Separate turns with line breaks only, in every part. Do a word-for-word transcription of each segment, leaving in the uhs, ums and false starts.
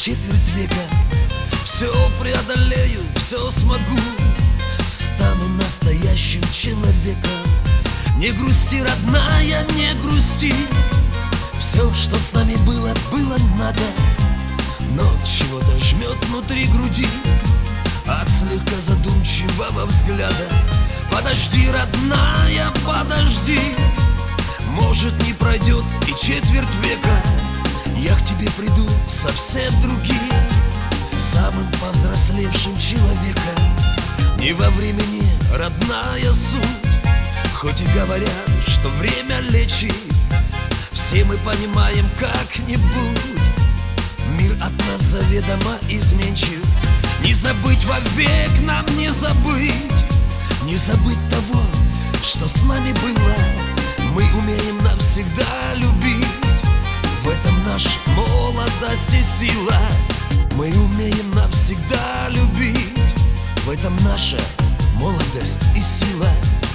четверть века. Все преодолею, все смогу, стану настоящим человеком. Не грусти, родная, не грусти. Все, что с нами было, было надо. Но чего-то жмет внутри груди от слегка задумчивого взгляда. Подожди, родная, подожди. Может, не пройдет и четверть века, я к тебе приду совсем другим, самым повзрослевшим человеком. Не во времени, родная, суть. Хоть и говорят, что время лечит, все мы понимаем как-нибудь, мир от нас заведомо изменчив. Не забыть вовек нам, не забыть, не забыть того, что с нами было. Мы умеем навсегда любить, в этом наша молодость и сила. Мы умеем навсегда любить, в этом наша молодость и сила.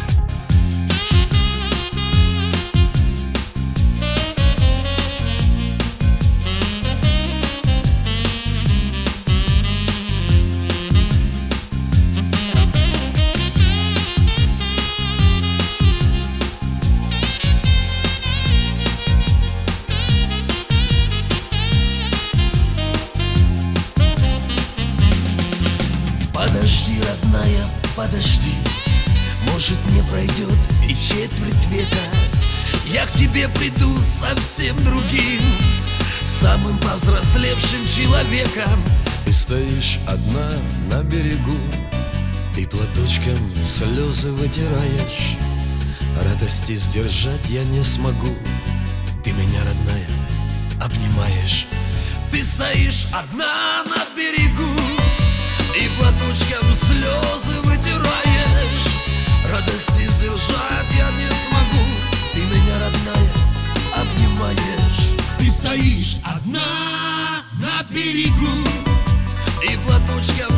Подожди, родная, подожди. Может, не пройдет и четверть века, я к тебе приду совсем другим, самым повзрослевшим человеком.
Ты стоишь одна на берегу, ты платочком слезы вытираешь. Радости сдержать я не смогу, ты меня, родная, обнимаешь.
Ты стоишь одна на берегу и платочком слезы вытираешь. Радости сдержать я не смогу, ты меня, родная, обнимаешь. Ты стоишь одна на берегу и платочком